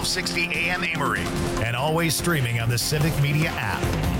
1260 AM Amory, and always streaming on the Civic Media app.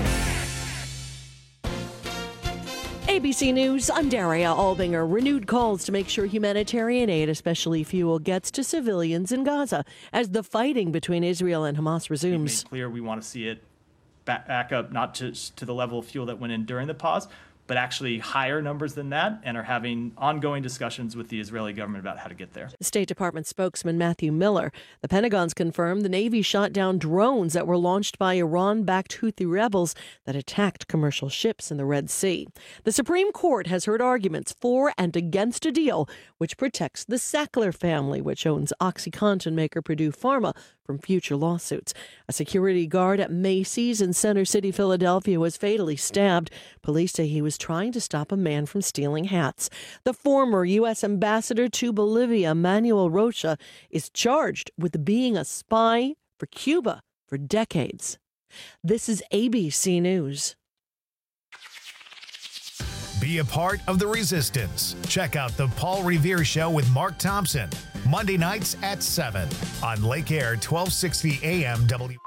ABC News, I'm Daria Albinger. Renewed calls to make sure humanitarian aid, especially fuel, gets to civilians in Gaza as the fighting between Israel and Hamas resumes. We've made clear we want to see it back up, not just to the level of fuel that went in during the pause, but actually higher numbers than that, and are having ongoing discussions with the Israeli government about how to get there. State Department spokesman Matthew Miller. The Pentagon's confirmed the Navy shot down drones that were launched by Iran-backed Houthi rebels that attacked commercial ships in the Red Sea. The Supreme Court has heard arguments for and against a deal which protects the Sackler family, which owns OxyContin maker Purdue Pharma, from future lawsuits. A security guard at Macy's in Center City, Philadelphia, was fatally stabbed. Police say he was trying to stop a man from stealing hats. The former U.S. ambassador to Bolivia, Manuel Rocha, is charged with being a spy for Cuba for decades. This is ABC News. Be a part of the resistance. Check out The Paul Revere Show with Mark Thompson, Monday nights at 7 on Lake Air 1260 AM W.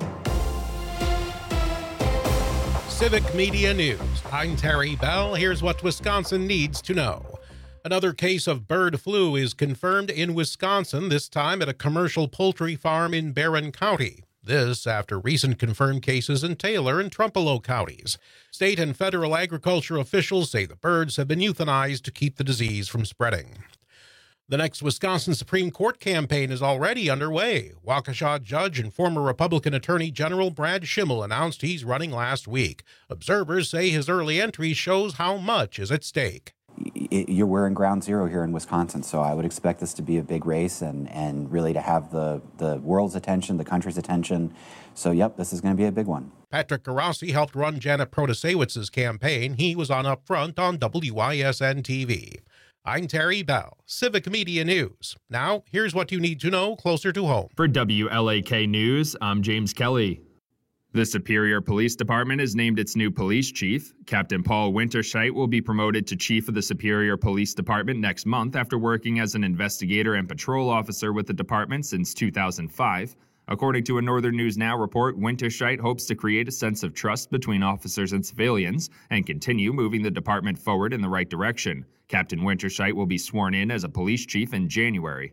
Civic Media News. I'm Terry Bell. Here's what Wisconsin needs to know. Another case of bird flu is confirmed in Wisconsin, this time at a commercial poultry farm in Barron County. This after recent confirmed cases in Taylor and Trumpelow counties. State and federal agriculture officials say the birds have been euthanized to keep the disease from spreading. The next Wisconsin Supreme Court campaign is already underway. Waukesha judge and former Republican Attorney General Brad Schimmel announced he's running last week. Observers say his early entry shows how much is at stake. We're in ground zero here in Wisconsin, so I would expect this to be a big race and really to have the world's attention, the country's attention. So, yep, this is going to be a big one. Patrick Garossi helped run Janet Protasewicz's campaign. He was on Up Front on WISN-TV. I'm Terry Bell, Civic Media News. Now, here's what you need to know closer to home. For WLAK News, I'm James Kelly. The Superior Police Department has named its new police chief. Captain Paul Winterscheidt will be promoted to chief of the Superior Police Department next month after working as an investigator and patrol officer with the department since 2005. According to a Northern News Now report, Winterscheidt hopes to create a sense of trust between officers and civilians and continue moving the department forward in the right direction. Captain Winterscheidt will be sworn in as a police chief in January.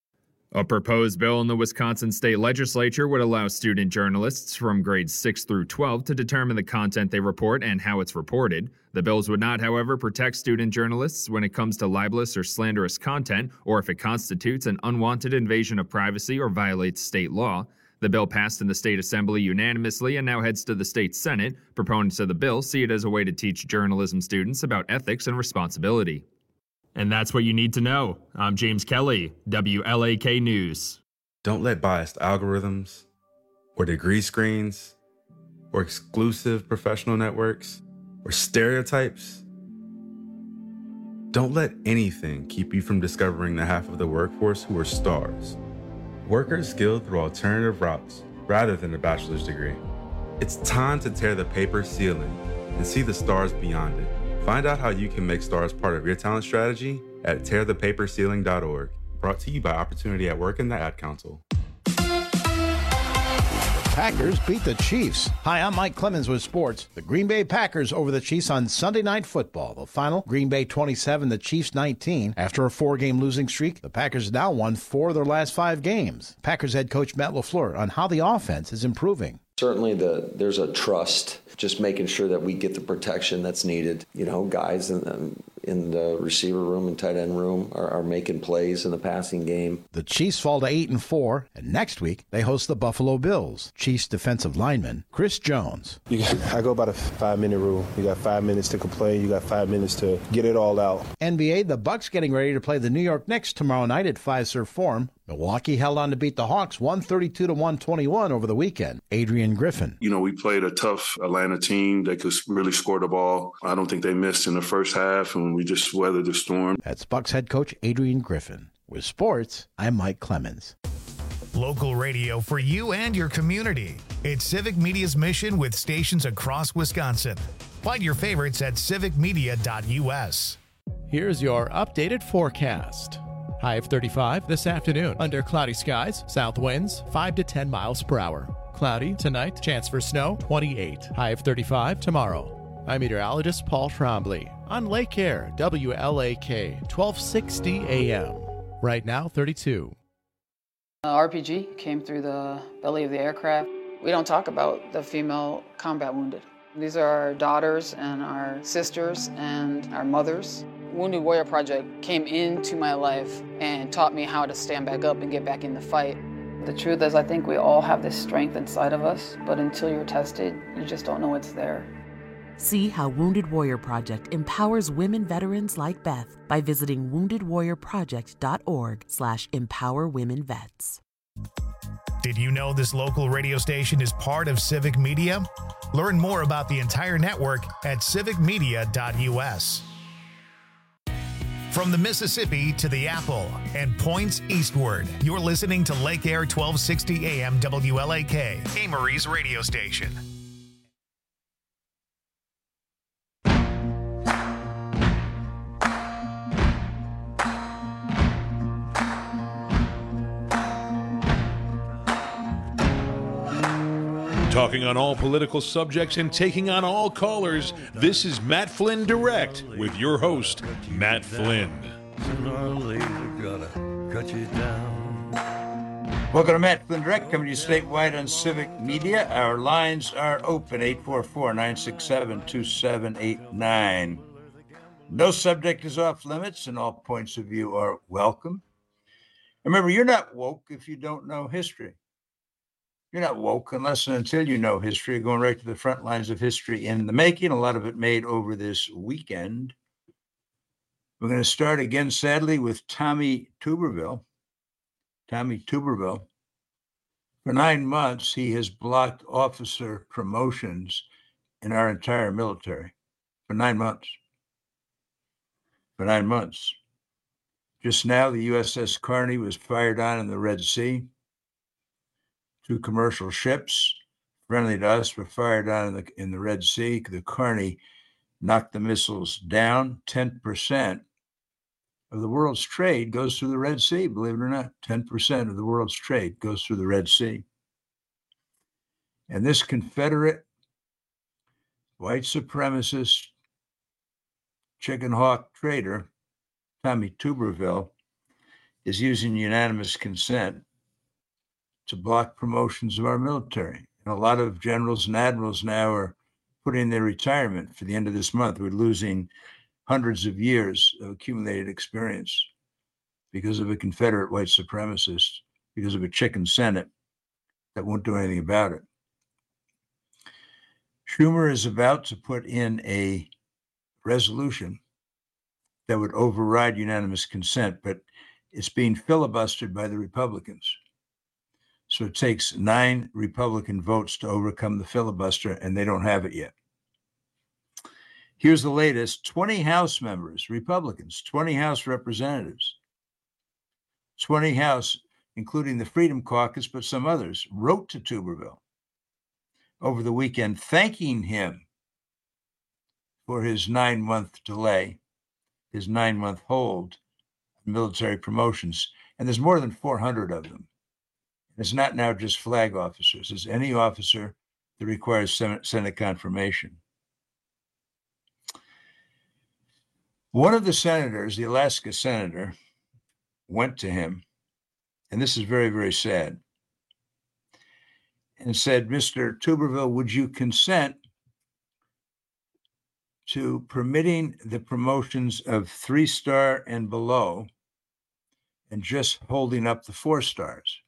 A proposed bill in the Wisconsin State Legislature would allow student journalists from grades 6 through 12 to determine the content they report and how it's reported. The bills would not, however, protect student journalists when it comes to libelous or slanderous content, or if it constitutes an unwanted invasion of privacy or violates state law. The bill passed in the state assembly unanimously and now heads to the state Senate. Proponents of the bill see it as a way to teach journalism students about ethics and responsibility. And that's what you need to know. I'm James Kelly, WLAK News. Don't let biased algorithms, or degree screens, or exclusive professional networks, or stereotypes. Don't let anything keep you from discovering the half of the workforce who are stars. Workers skilled through alternative routes rather than a bachelor's degree. It's time to tear the paper ceiling and see the stars beyond it. Find out how you can make stars part of your talent strategy at tearthepaperceiling.org. Brought to you by Opportunity at Work and the Ad Council. Packers beat the Chiefs. Hi, I'm Mike Clemens with sports. The Green Bay Packers over the Chiefs on Sunday Night Football. The final, Green Bay 27, the Chiefs 19. After a 4-game losing streak, the Packers now won 4 of their last 5 games. Packers head coach Matt LaFleur on how the offense is improving. Certainly there's a trust, just making sure that we get the protection that's needed. You know, guys in the receiver room and tight end room are making plays in the passing game. The Chiefs fall to 8-4, and next week they host the Buffalo Bills. Chiefs defensive lineman Chris Jones. I go by the 5-minute rule. You got 5 minutes to complain. You got 5 minutes to get it all out. NBA, the Bucks getting ready to play the New York Knicks tomorrow night at Fiserv Forum. Milwaukee held on to beat the Hawks 132-121 over the weekend. Adrian Griffin. You know, we played a tough Atlanta team. They could really score the ball. I don't think they missed in the first half, and we just weathered the storm. That's Bucks head coach Adrian Griffin. With sports, I'm Mike Clemens. Local radio for you and your community. It's Civic Media's mission with stations across Wisconsin. Find your favorites at civicmedia.us. Here's your updated forecast. High of 35 this afternoon. Under cloudy skies, south winds 5 to 10 miles per hour. Cloudy tonight, chance for snow 28. High of 35 tomorrow. I'm meteorologist Paul Trombley on Lake Air, WLAK, 1260 AM. Right now, 32. RPG came through the belly of the aircraft. We don't talk about the female combat wounded. These are our daughters and our sisters and our mothers. Wounded Warrior Project came into my life and taught me how to stand back up and get back in the fight. The truth is, I think we all have this strength inside of us, but until you're tested, you just don't know it's there. See how Wounded Warrior Project empowers women veterans like Beth by visiting woundedwarriorproject.org/empowerwomenvets. Did you know this local radio station is part of Civic Media? Learn more about the entire network at civicmedia.us. From the Mississippi to the Apple and points eastward, you're listening to Lake Air 1260 AM WLAK, Amory's radio station. Talking on all political subjects and taking on all callers, this is Matt Flynn Direct with your host, Matt Flynn. Welcome to Matt Flynn Direct, coming to you statewide on Civic Media. Our lines are open, 844-967-2789. No subject is off limits, and all points of view are welcome. Remember, you're not woke if you don't know history. You're not woke unless and until you know history, going right to the front lines of history in the making, a lot of it made over this weekend. We're going to start again, sadly, with Tommy Tuberville. Tommy Tuberville. For 9 months, he has blocked officer promotions in our entire military. For 9 months. For 9 months. Just now, the USS Carney was fired on in the Red Sea. 2 commercial ships, friendly to us, were fired on in the Red Sea. The Carney knocked the missiles down. 10% of the world's trade goes through the Red Sea, believe it or not. 10% of the world's trade goes through the Red Sea. And this Confederate, white supremacist, chicken hawk traitor, Tommy Tuberville, is using unanimous consent to block promotions of our military. And a lot of generals and admirals now are putting in their retirement for the end of this month. We're losing hundreds of years of accumulated experience because of a Confederate white supremacist, because of a chicken Senate that won't do anything about it. Schumer is about to put in a resolution that would override unanimous consent, but it's being filibustered by the Republicans. So it takes 9 Republican votes to overcome the filibuster, and they don't have it yet. Here's the latest. 20 House members, Republicans, 20 House representatives, 20 House, including the Freedom Caucus, but some others, wrote to Tuberville over the weekend, thanking him for his 9-month delay, his 9-month hold on military promotions. And there's more than 400 of them. It's not now just flag officers. It's any officer that requires Senate confirmation. One of the senators, the Alaska senator, went to him, and this is very, very sad, and said, Mr. Tuberville, would you consent to permitting the promotions of 3-star and below and just holding up the 4 stars?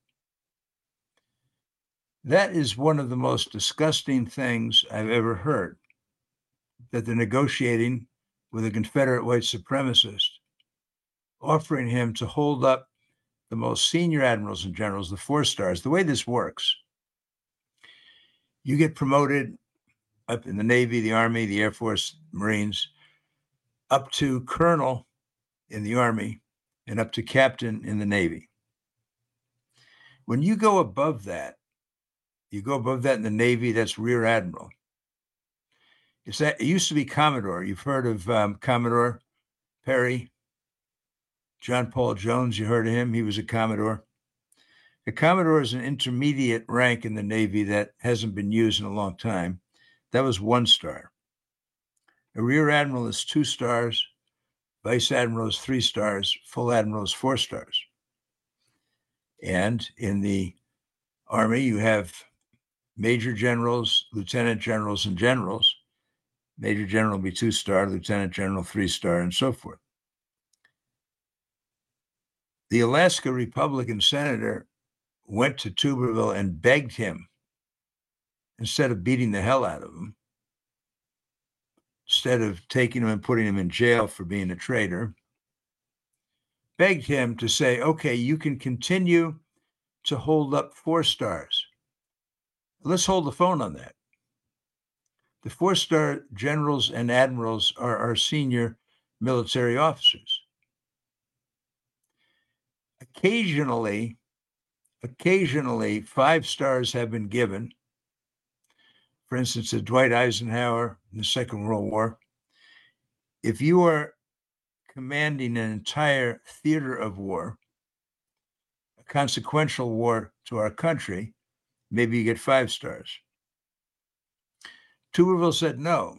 That is one of the most disgusting things I've ever heard, that they're negotiating with a Confederate white supremacist, offering him to hold up the most senior admirals and generals, the 4 stars. The way this works, you get promoted up in the Navy, the Army, the Air Force, Marines, up to colonel in the Army and up to captain in the Navy. When you go above that, you go above that in the Navy, that's Rear Admiral. It used to be Commodore. You've heard of Commodore Perry, John Paul Jones, you heard of him. He was a Commodore. A Commodore is an intermediate rank in the Navy that hasn't been used in a long time. That was 1 star. A Rear Admiral is 2 stars. Vice Admiral is 3 stars. Full Admiral is 4 stars. And in the Army, you have Major Generals, Lieutenant Generals, and Generals. Major General will be 2 star, Lieutenant General 3 star, and so forth. The Alaska Republican senator went to Tuberville and begged him, instead of beating the hell out of him, instead of taking him and putting him in jail for being a traitor, begged him to say, okay, you can continue to hold up 4 stars. Let's hold the phone on that. The 4-star generals and admirals are our senior military officers. Occasionally, 5 stars have been given. For instance, to Dwight Eisenhower in the Second World War. If you are commanding an entire theater of war, a consequential war to our country, maybe you get 5 stars. Tuberville said, no,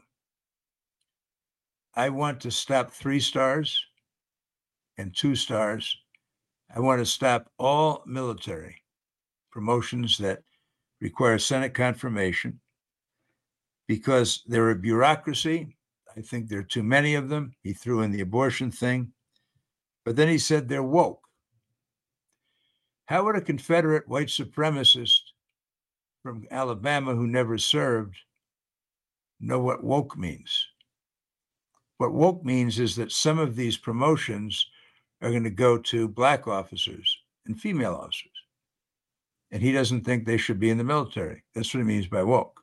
I want to stop 3 stars and 2 stars. I want to stop all military promotions that require Senate confirmation because they're a bureaucracy. I think there are too many of them. He threw in the abortion thing. But then he said they're woke. How would a Confederate white supremacist from Alabama who never served know what woke means? What woke means is that some of these promotions are going to go to Black officers and female officers. And he doesn't think they should be in the military. That's what he means by woke.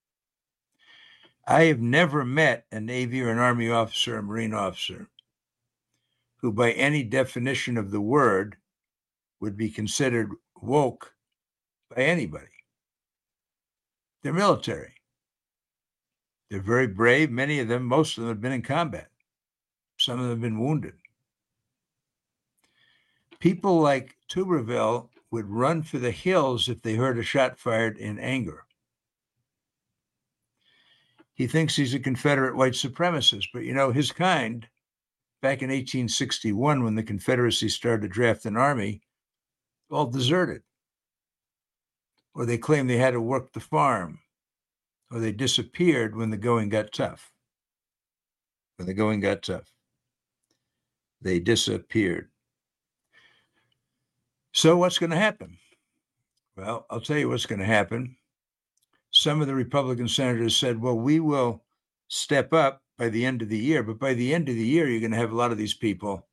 I have never met a Navy or an Army officer or Marine officer who, by any definition of the word, would be considered woke by anybody. They're military. They're very brave. Many of them, most of them have been in combat. Some of them have been wounded. People like Tuberville would run for the hills if they heard a shot fired in anger. He thinks he's a Confederate white supremacist, but his kind, back in 1861, when the Confederacy started to draft an army, all deserted. Or they claimed they had to work the farm. Or they disappeared when the going got tough. When the going got tough, they disappeared. So what's going to happen? Well, I'll tell you what's going to happen. Some of the Republican senators said, well, we will step up by the end of the year. But by the end of the year, you're going to have a lot of these people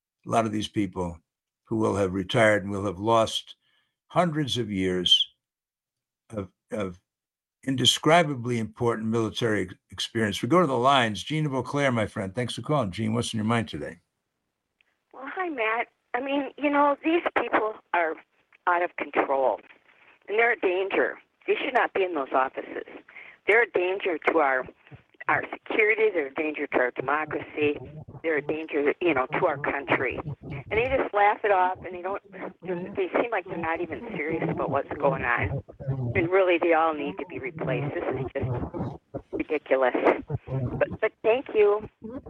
who will have retired and will have lost hundreds of years of indescribably important military experience. We go to the lines. Jean of Eau Claire, my friend. Thanks for calling. Jean, what's in your mind today? Well, hi, Matt. I mean, these people are out of control, and they're a danger. They should not be in those offices. They're a danger to our security. They're a danger to our democracy. They're a danger, to our country. And they just laugh it off, and they seem like they're not even serious about what's going on. And really, they all need to be replaced. This is just ridiculous. But thank you.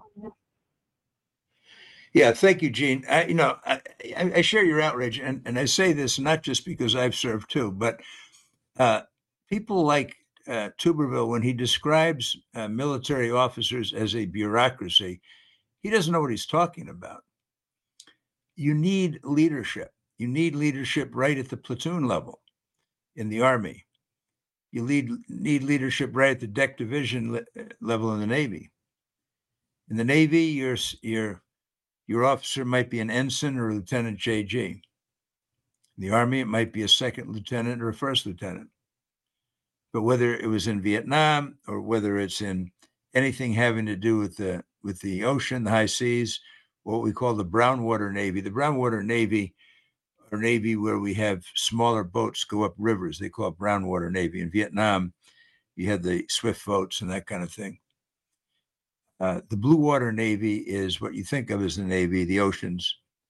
Yeah, thank you, Gene. I share your outrage, and I say this not just because I've served too, but people like Tuberville, when he describes military officers as a bureaucracy, he doesn't know what he's talking about. You need leadership. You need leadership right at the platoon level in the Army. You need leadership right at the deck division level in the Navy. In the Navy, your officer might be an ensign or a lieutenant JG. In the Army, it might be a second lieutenant or a first lieutenant. But whether it was in Vietnam or whether it's in anything having to do with the ocean, the high seas, what we call the brown water Navy. The brown water Navy are Navy where we have smaller boats go up rivers. They call it brown water Navy. In Vietnam, you had the swift boats and that kind of thing. The blue water Navy is what you think of as the Navy, the oceans.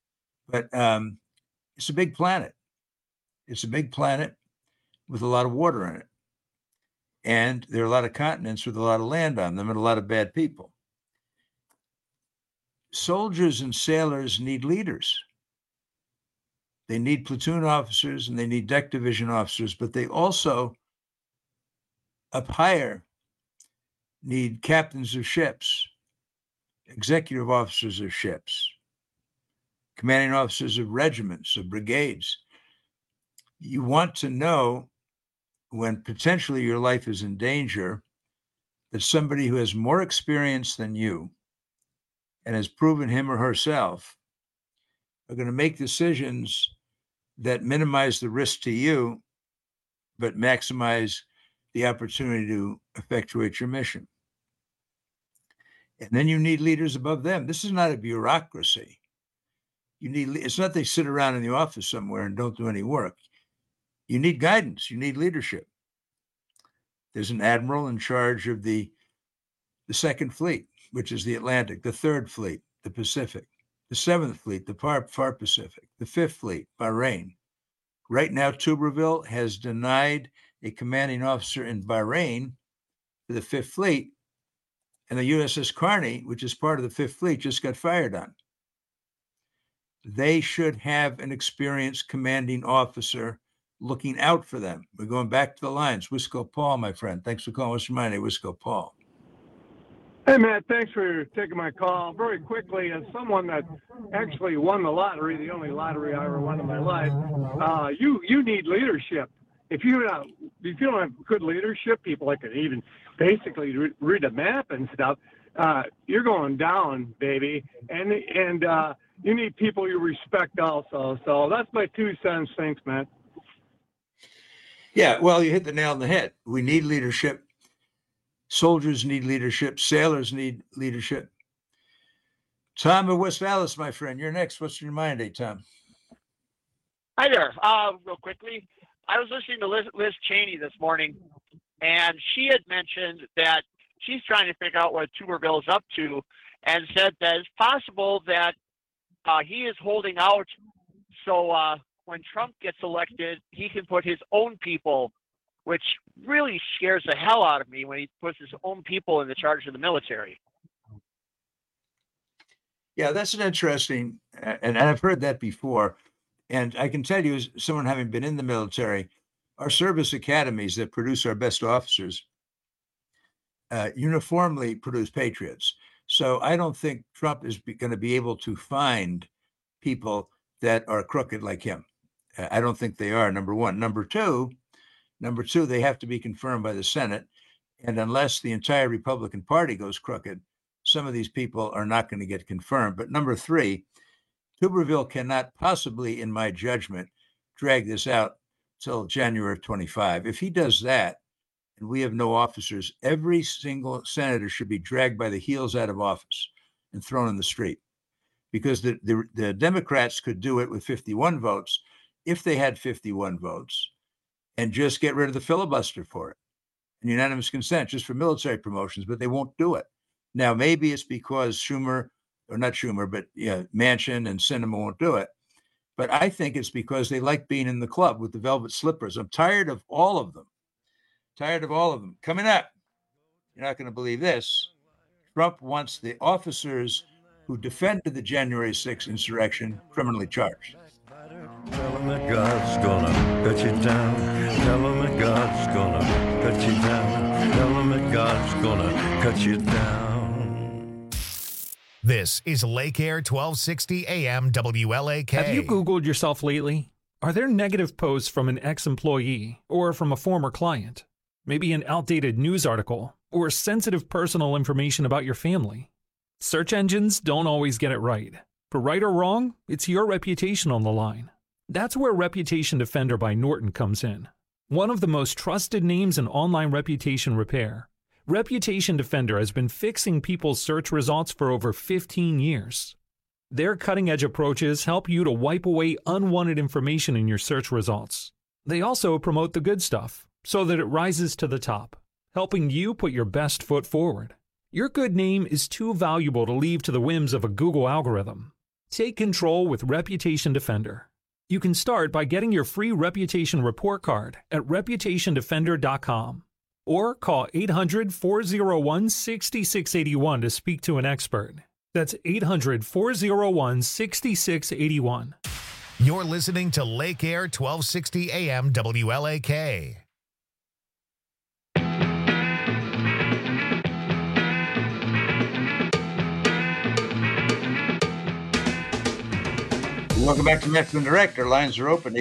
But it's a big planet. It's a big planet with a lot of water in it. And there are a lot of continents with a lot of land on them and a lot of bad people. Soldiers and sailors need leaders. They need platoon officers and they need deck division officers, but they also, up higher, need captains of ships, executive officers of ships, commanding officers of regiments, of brigades. You want to know when potentially your life is in danger that somebody who has more experience than you and has proven him or herself are going to make decisions that minimize the risk to you, but maximize the opportunity to effectuate your mission. And then you need leaders above them. This is not a bureaucracy. It's not they sit around in the office somewhere and don't do any work. You need guidance. You need leadership. There's an admiral in charge of the Second Fleet, which is the Atlantic, the Third Fleet, the Pacific, the Seventh Fleet, the far Pacific, the Fifth Fleet, Bahrain. Right now, Tuberville has denied a commanding officer in Bahrain for the Fifth Fleet, and the USS Carney, which is part of the Fifth Fleet, just got fired on. They should have an experienced commanding officer looking out for them. We're going back to the lines. Wisco Paul, my friend. Thanks for calling. What's your name? Wisco Paul. Hey, Matt, thanks for taking my call. Very quickly, as someone that actually won the lottery, the only lottery I ever won in my life, you need leadership. If you don't have good leadership, people that can even basically read a map and stuff, you're going down, baby. And you need people you respect also. So that's my 2 cents. Thanks, Matt. Yeah, well, you hit the nail on the head. We need leadership. Soldiers need leadership. Sailors need leadership. Tom of West Dallas, my friend, you're next. What's in your mind, Tom? Hi there. Real quickly, I was listening to Liz Cheney this morning, and she had mentioned that she's trying to figure out what Tuberville is up to, and said that it's possible that he is holding out so when Trump gets elected, he can put his own people, which really scares the hell out of me when he puts his own people in the charge of the military. Yeah, that's an interesting, and I've heard that before. And I can tell you, as someone having been in the military, our service academies that produce our best officers uniformly produce patriots. So I don't think Trump is going to be able to find people that are crooked like him. I don't think they are, number one. Number two, they have to be confirmed by the Senate. And unless the entire Republican Party goes crooked, some of these people are not going to get confirmed. But number three, Tuberville cannot possibly, in my judgment, drag this out till January of 25. If he does that, and we have no officers, every single senator should be dragged by the heels out of office and thrown in the street. Because the Democrats could do it with 51 votes if they had 51 votes and just get rid of the filibuster for it and unanimous consent just for military promotions, but they won't do it. Now, maybe it's because Manchin and Sinema won't do it. But I think it's because they like being in the club with the velvet slippers. I'm tired of all of them. Coming up, you're not going to believe this. Trump wants the officers who defended the January 6th insurrection criminally charged. Tell him that God's gonna cut you down. Tell him that God's gonna cut you down. Tell him that God's gonna cut you down. This is Lake Air 1260 AM WLAK. Have you Googled yourself lately? Are there negative posts from an ex-employee or from a former client? Maybe an outdated news article or sensitive personal information about your family? Search engines don't always get it right. For right or wrong, it's your reputation on the line. That's where Reputation Defender by Norton comes in. One of the most trusted names in online reputation repair, Reputation Defender has been fixing people's search results for over 15 years. Their cutting-edge approaches help you to wipe away unwanted information in your search results. They also promote the good stuff so that it rises to the top, helping you put your best foot forward. Your good name is too valuable to leave to the whims of a Google algorithm. Take control with Reputation Defender. You can start by getting your free Reputation Report Card at reputationdefender.com or call 800-401-6681 to speak to an expert. That's 800-401-6681. You're listening to Lake Air 1260 AM WLAK. Welcome back to Matt Flynn Direct. Our lines are open,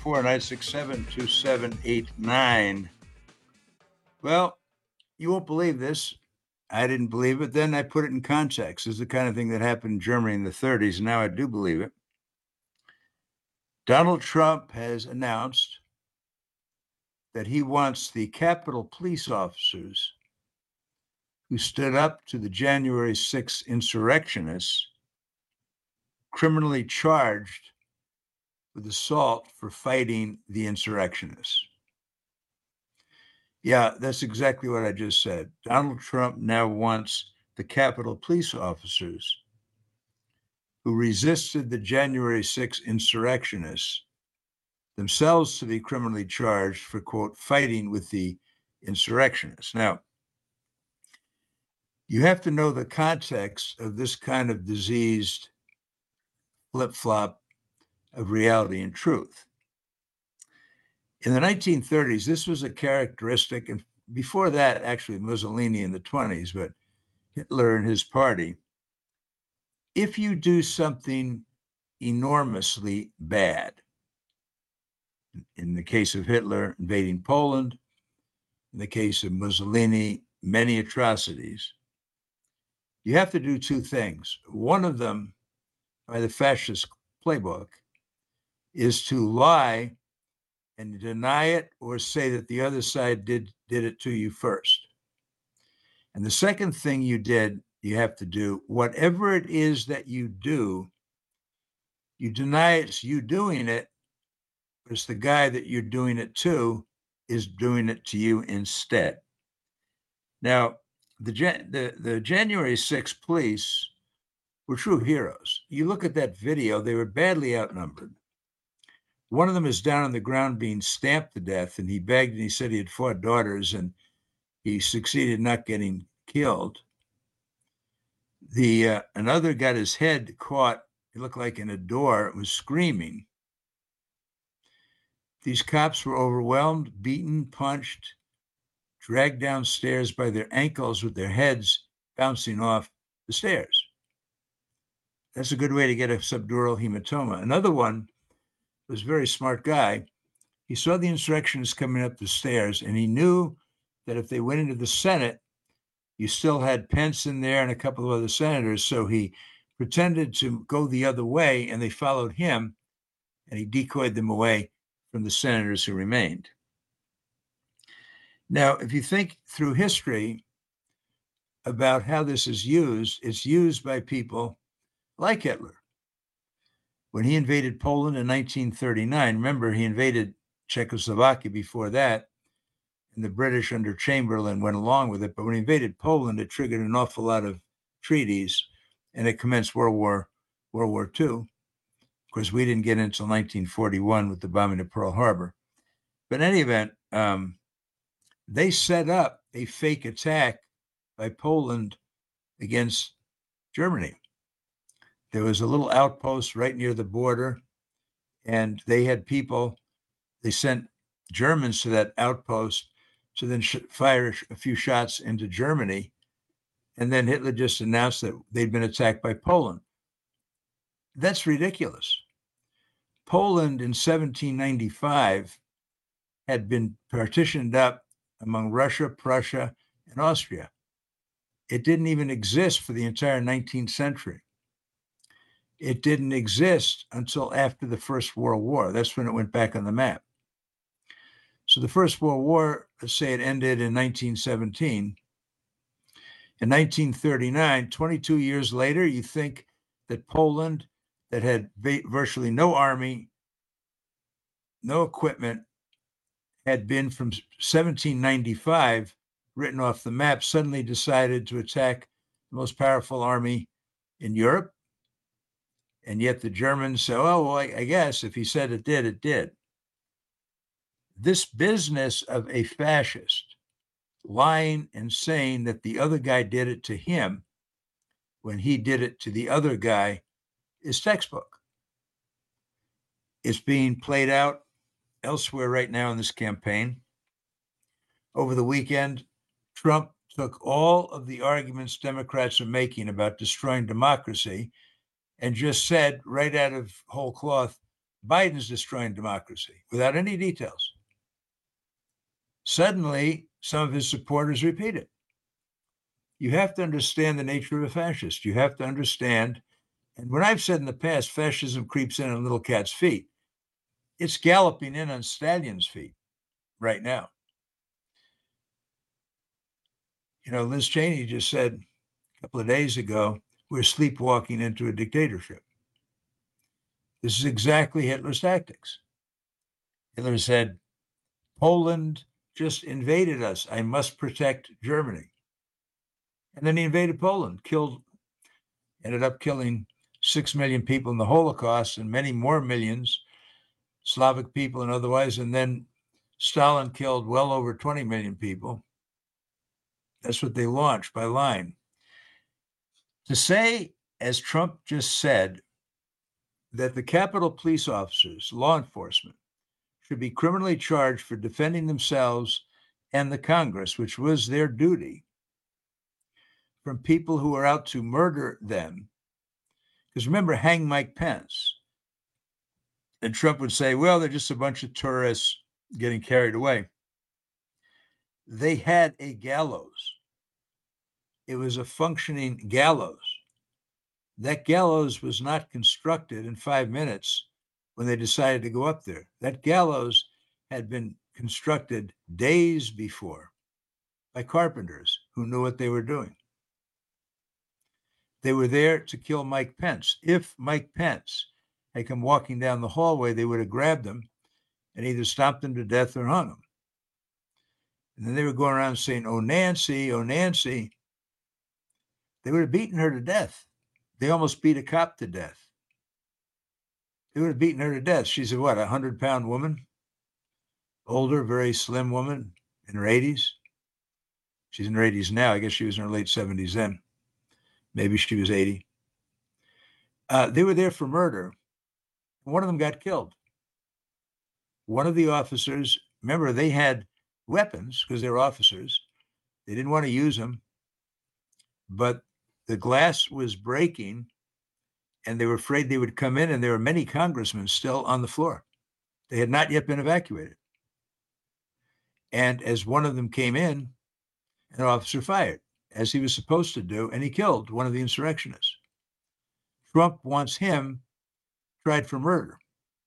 844-967-2789. Well, you won't believe this. I didn't believe it. Then I put it in context. This is the kind of thing that happened in Germany in the 30s. And now I do believe it. Donald Trump has announced that he wants the Capitol police officers who stood up to the January 6th insurrectionists criminally charged with assault for fighting the insurrectionists. Yeah, that's exactly what I just said. Donald Trump now wants the Capitol police officers who resisted the January 6th insurrectionists themselves to be criminally charged for, quote, fighting with the insurrectionists. Now, you have to know the context of this kind of diseased flip-flop of reality and truth. In the 1930s, this was a characteristic, and before that, actually Mussolini in the 20s, but Hitler and his party. If you do something enormously bad, in the case of Hitler invading Poland, in the case of Mussolini, many atrocities, you have to do two things. One of them, by the fascist playbook, is to lie and deny it or say that the other side did it to you first. And the second thing you have to do, whatever it is that you do, you deny it's you doing it, but it's the guy that you're doing it to is doing it to you instead. Now, the January 6th police were true heroes. You look at that video, they were badly outnumbered. One of them is down on the ground being stamped to death, and he begged and he said he had 4 daughters and he succeeded not getting killed. Another got his head caught, it looked like in a door, was screaming. These cops were overwhelmed, beaten, punched, dragged downstairs by their ankles with their heads bouncing off the stairs. That's a good way to get a subdural hematoma. Another one was a very smart guy. He saw the insurrectionists coming up the stairs, and he knew that if they went into the Senate, you still had Pence in there and a couple of other senators. So he pretended to go the other way, and they followed him, and he decoyed them away from the senators who remained. Now, if you think through history about how this is used, it's used by people like Hitler. When he invaded Poland in 1939, remember, he invaded Czechoslovakia before that, and the British under Chamberlain went along with it. But when he invaded Poland, it triggered an awful lot of treaties, and it commenced World War II. Of course, we didn't get until 1941 with the bombing of Pearl Harbor. But in any event, they set up a fake attack by Poland against Germany. There was a little outpost right near the border, and they had people, they sent Germans to that outpost to then fire a few shots into Germany. And then Hitler just announced that they'd been attacked by Poland. That's ridiculous. Poland in 1795 had been partitioned up among Russia, Prussia, and Austria. It didn't even exist for the entire 19th century. It didn't exist until after the First World War. That's when it went back on the map. So the First World War, let's say it ended in 1917. In 1939, 22 years later, you think that Poland, that had virtually no army, no equipment, had been from 1795 written off the map, suddenly decided to attack the most powerful army in Europe And yet the Germans say, oh, well, I guess if he said it did, it did. This business of a fascist lying and saying that the other guy did it to him when he did it to the other guy is textbook. It's being played out elsewhere right now in this campaign. Over the weekend, Trump took all of the arguments Democrats are making about destroying democracy and just said right out of whole cloth, Biden's destroying democracy without any details. Suddenly, some of his supporters repeat it. You have to understand the nature of a fascist. You have to understand, and when I've said in the past, fascism creeps in on little cat's feet, it's galloping in on stallions' feet right now. You know, Liz Cheney just said a couple of days ago, we're sleepwalking into a dictatorship. This is exactly Hitler's tactics. Hitler said, Poland just invaded us. I must protect Germany. And then he invaded Poland, ended up killing 6 million people in the Holocaust and many more millions, Slavic people and otherwise. And then Stalin killed well over 20 million people. That's what they launched by line. To say, as Trump just said, that the Capitol police officers, law enforcement, should be criminally charged for defending themselves and the Congress, which was their duty, from people who are out to murder them. Because remember, hang Mike Pence. And Trump would say, well, they're just a bunch of tourists getting carried away. They had a gallows. It was a functioning gallows. That gallows was not constructed in 5 minutes when they decided to go up there. That gallows had been constructed days before by carpenters who knew what they were doing. They were there to kill Mike Pence. If Mike Pence had come walking down the hallway, they would have grabbed him and either stomped him to death or hung him. And then they were going around saying, oh, Nancy, oh, Nancy. They would have beaten her to death. They almost beat a cop to death. They would have beaten her to death. She's a, what, 100-pound woman? Older, very slim woman in her 80s. She's in her 80s now. I guess she was in her late 70s then. Maybe she was 80. They were there for murder. One of them got killed. One of the officers, remember, they had weapons because they were officers. They didn't want to use them. But the glass was breaking, and they were afraid they would come in, and there were many congressmen still on the floor. They had not yet been evacuated. And as one of them came in, an officer fired, as he was supposed to do, and he killed one of the insurrectionists. Trump wants him tried for murder.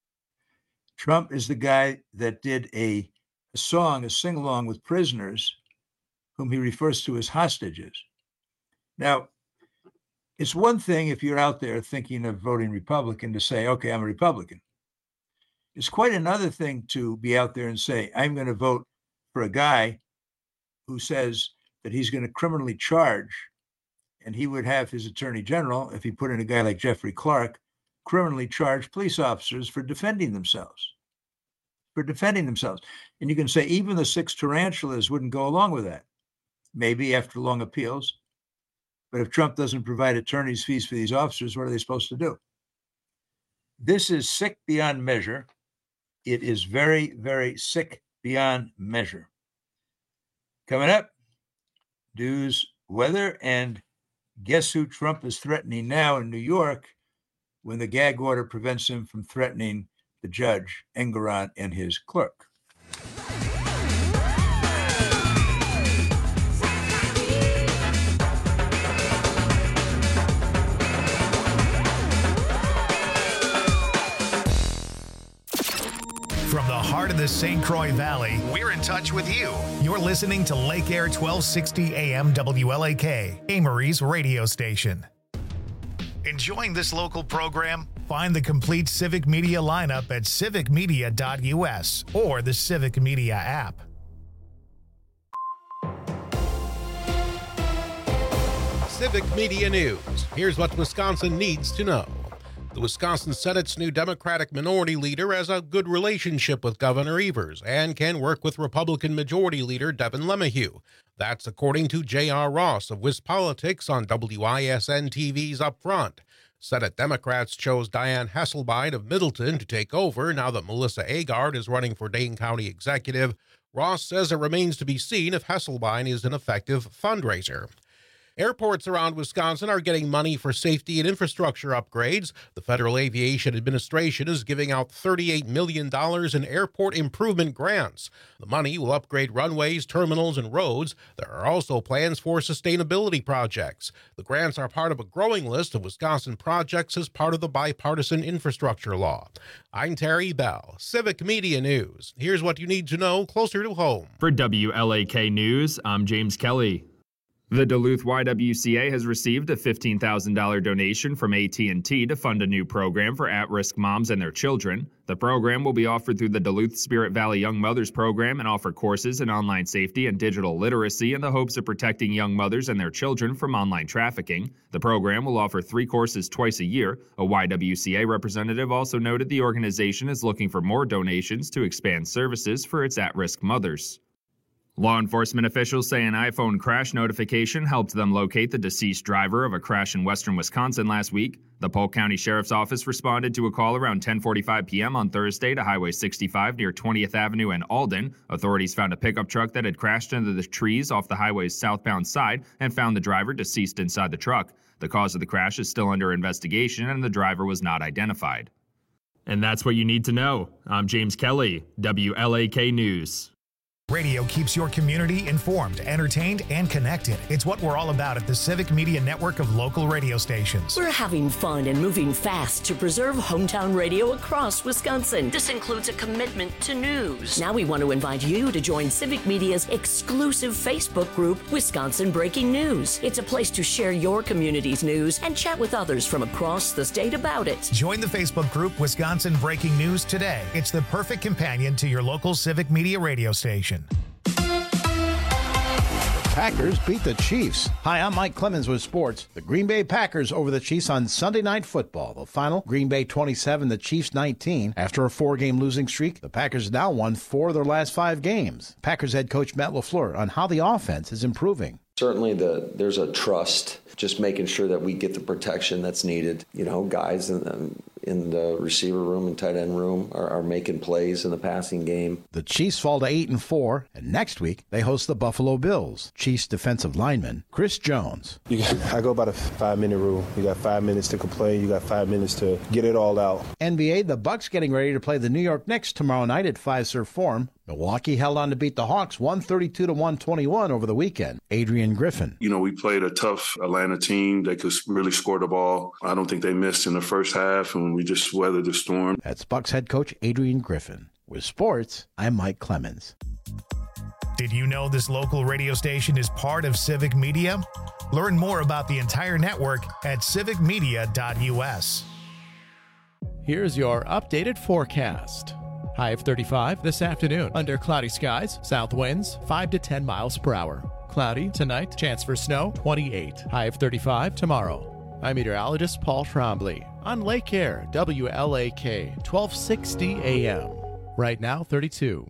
Trump is the guy that did a song, a sing-along with prisoners, whom he refers to as hostages. Now, it's one thing if you're out there thinking of voting Republican to say, okay, I'm a Republican. It's quite another thing to be out there and say, I'm going to vote for a guy who says that he's going to criminally charge, and he would have his attorney general, if he put in a guy like Jeffrey Clark, criminally charge police officers for defending themselves. And you can say even the 6 tarantulas wouldn't go along with that, maybe after long appeals. But if Trump doesn't provide attorney's fees for these officers, what are they supposed to do? This is sick beyond measure. It is very, very sick beyond measure. Coming up, news, weather, and guess who Trump is threatening now in New York when the gag order prevents him from threatening the judge, Engoron, and his clerk. From the heart of the St. Croix Valley, we're in touch with you. You're listening to Lake Air 1260 AM WLAK, Amory's radio station. Enjoying this local program? Find the complete Civic Media lineup at civicmedia.us or the Civic Media app. Civic Media News. Here's what Wisconsin needs to know. The Wisconsin Senate's new Democratic minority leader has a good relationship with Governor Evers and can work with Republican Majority Leader Devin LeMahieu. That's according to J.R. Ross of WisPolitics on WISN TV's Up Front. Senate Democrats chose Diane Hesselbein of Middleton to take over now that Melissa Agard is running for Dane County Executive. Ross says it remains to be seen if Hesselbein is an effective fundraiser. Airports around Wisconsin are getting money for safety and infrastructure upgrades. The Federal Aviation Administration is giving out $38 million in airport improvement grants. The money will upgrade runways, terminals, and roads. There are also plans for sustainability projects. The grants are part of a growing list of Wisconsin projects as part of the bipartisan infrastructure law. I'm Terry Bell, Civic Media News. Here's what you need to know closer to home. For WLAK News, I'm James Kelly. The Duluth YWCA has received a $15,000 donation from AT&T to fund a new program for at-risk moms and their children. The program will be offered through the Duluth Spirit Valley Young Mothers Program and offer courses in online safety and digital literacy in the hopes of protecting young mothers and their children from online trafficking. The program will offer 3 courses twice a year. A YWCA representative also noted the organization is looking for more donations to expand services for its at-risk mothers. Law enforcement officials say an iPhone crash notification helped them locate the deceased driver of a crash in western Wisconsin last week. The Polk County Sheriff's Office responded to a call around 10:45 p.m. on Thursday to Highway 65 near 20th Avenue and Alden. Authorities found a pickup truck that had crashed into the trees off the highway's southbound side and found the driver deceased inside the truck. The cause of the crash is still under investigation and the driver was not identified. And that's what you need to know. I'm James Kelly, WLAK News. Radio keeps your community informed, entertained, and connected. It's what we're all about at the Civic Media Network of local radio stations. We're having fun and moving fast to preserve hometown radio across Wisconsin. This includes a commitment to news. Now we want to invite you to join Civic Media's exclusive Facebook group, Wisconsin Breaking News. It's a place to share your community's news and chat with others from across the state about it. Join the Facebook group, Wisconsin Breaking News today. It's the perfect companion to your local Civic Media radio station. Packers beat the Chiefs. Hi, I'm Mike Clemens with sports. The Green Bay Packers over the Chiefs on Sunday Night Football. The final, Green Bay 27, the Chiefs 19. After a 4-game losing streak, the Packers now won 4 of their last 5 games. Packers head coach Matt LaFleur on how the offense is improving. Certainly there's a trust, just making sure that we get the protection that's needed. You know, guys in the receiver room and tight end room are making plays in the passing game. The Chiefs fall to 8-4, and next week they host the Buffalo Bills. Chiefs defensive lineman Chris Jones. I go by the 5-minute rule. You got 5 minutes to complain. You got 5 minutes to get it all out. NBA, the Bucks getting ready to play the New York Knicks tomorrow night at Fiserv Forum. Milwaukee held on to beat the Hawks 132-121 over the weekend. Adrian Griffin. You know, we played a tough Atlanta team. They could really score the ball. I don't think they missed in the first half, and we just weathered the storm. That's Bucks head coach Adrian Griffin. With sports, I'm Mike Clemens. Did you know this local radio station is part of Civic Media? Learn more about the entire network at civicmedia.us. Here's your updated forecast. High of 35 this afternoon. Under cloudy skies, south winds 5 to 10 miles per hour. Cloudy tonight, chance for snow 28. High of 35 tomorrow. I'm meteorologist Paul Trombley on Lake Air, WLAK, 1260 AM. Right now, 32.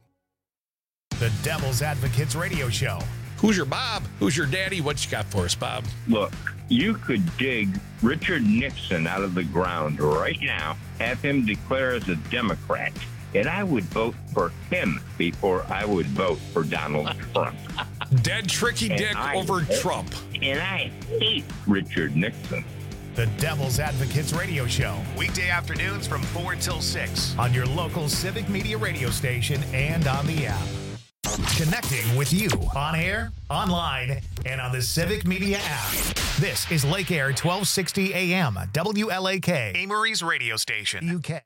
The Devil's Advocates Radio Show. Who's your Bob? Who's your daddy? What you got for us, Bob? Look, you could dig Richard Nixon out of the ground right now, have him declare as a Democrat, and I would vote for him before I would vote for Donald Trump. Dead tricky dick over Trump. And I hate Richard Nixon. The Devil's Advocates Radio Show. Weekday afternoons from 4 till 6 on your local Civic Media radio station and on the app. Connecting with you on air, online, and on the Civic Media app. This is Lake Air 1260 AM, WLAK, Amory's radio station, UK.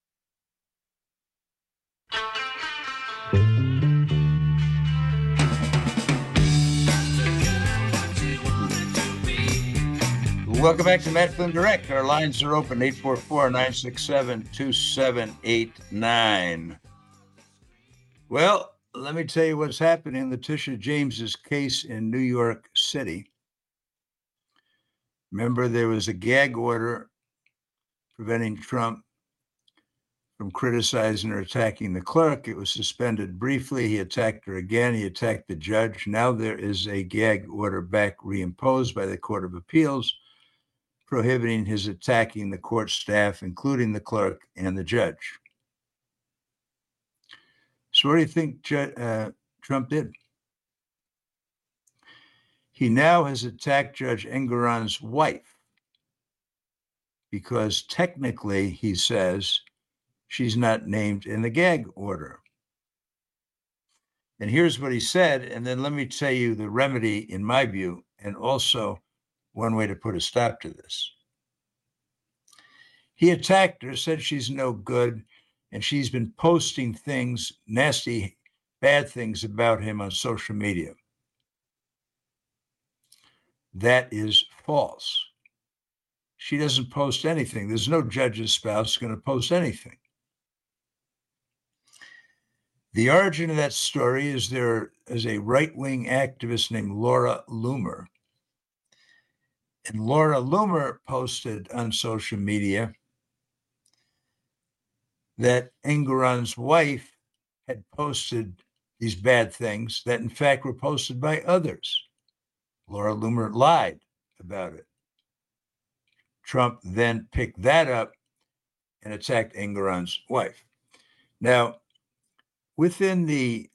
Welcome back to Matt Flynn Direct. Our lines are open, 844-967-2789. Well, let me tell you what's happening in Letitia James's case in New York City. Remember, there was a gag order preventing Trump from criticizing or attacking the clerk. It was suspended briefly. He attacked her again. He attacked the judge. Now there is a gag order back reimposed by the Court of Appeals prohibiting his attacking the court staff, including the clerk and the judge. So what do you think Trump did? He now has attacked Judge Engoron's wife because technically, he says, she's not named in the gag order. And here's what he said, and then let me tell you the remedy, in my view, and also one way to put a stop to this. He attacked her, said she's no good, and she's been posting things, nasty, bad things about him on social media. That is false. She doesn't post anything. There's no judge's spouse going to post anything. The origin of that story is there is a right-wing activist named Laura Loomer. And Laura Loomer posted on social media that Engoron's wife had posted these bad things that, in fact, were posted by others. Laura Loomer lied about it. Trump then picked that up and attacked Engoron's wife. Now, within the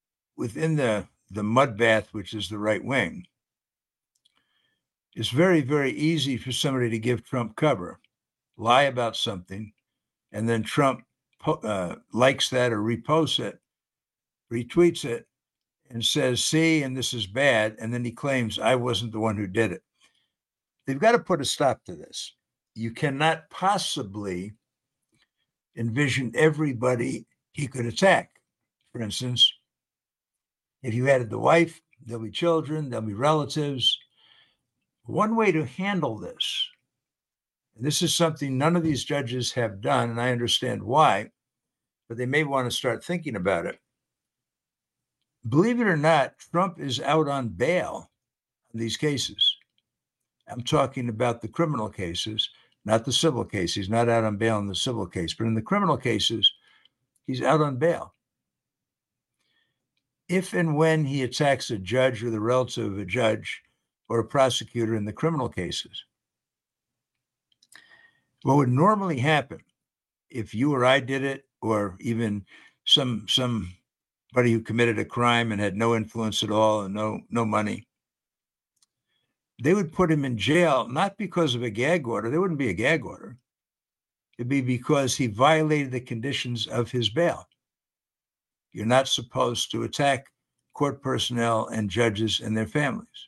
mud bath, which is the right wing, it's very, very easy for somebody to give Trump cover, lie about something, and then Trump likes that or reposts it, retweets it, and says, see, and this is bad, and then he claims, I wasn't the one who did it. They've got to put a stop to this. You cannot possibly envision everybody he could attack. For instance, if you added the wife, there'll be children, there'll be relatives. One way to handle this, and this is something none of these judges have done, and I understand why, but they may want to start thinking about it. Believe it or not, Trump is out on bail in these cases. I'm talking about the criminal cases, not the civil case. He's not out on bail in the civil case, but in the criminal cases, he's out on bail. If and when he attacks a judge or the relative of a judge or a prosecutor in the criminal cases, what would normally happen if you or I did it, or even somebody who committed a crime and had no influence at all and no money, they would put him in jail, not because of a gag order. There wouldn't be a gag order. It'd be because he violated the conditions of his bail. You're not supposed to attack court personnel and judges and their families.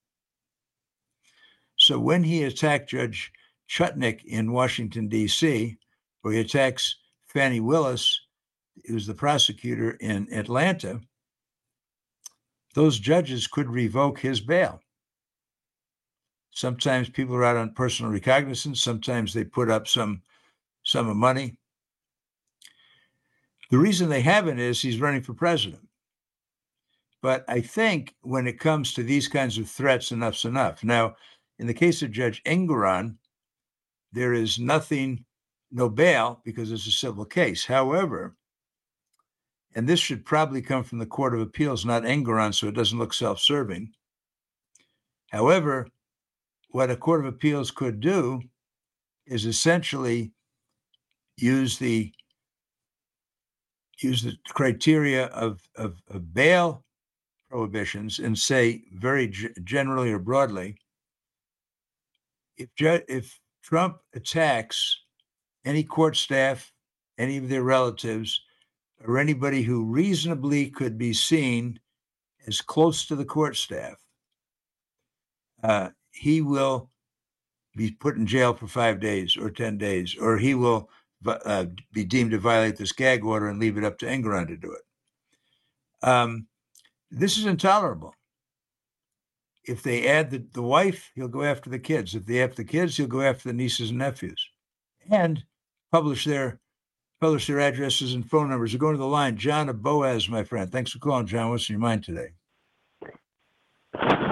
So when he attacked Judge Chutnick in Washington, D.C., or he attacks Fannie Willis, who's the prosecutor in Atlanta, those judges could revoke his bail. Sometimes people are out on personal recognizance. Sometimes they put up some sum of money. The reason they haven't is he's running for president. But I think when it comes to these kinds of threats, enough's enough. Now, in the case of Judge Engoron, there is no bail because it's a civil case. However, and this should probably come from the Court of Appeals, not Engoron, so it doesn't look self-serving. However, what a Court of Appeals could do is essentially use the criteria of bail prohibitions and say very generally or broadly, if Trump attacks any court staff, any of their relatives, or anybody who reasonably could be seen as close to the court staff, he will be put in jail for 5 days or 10 days, or he will be deemed to violate this gag order and leave it up to Engoron to do it. This is intolerable. If they add the wife, he'll go after the kids. If they have the kids, he'll go after the nieces and nephews, and publish their addresses and phone numbers. We're going to the line. John of Boaz, my friend. Thanks for calling, John. What's in your mind today?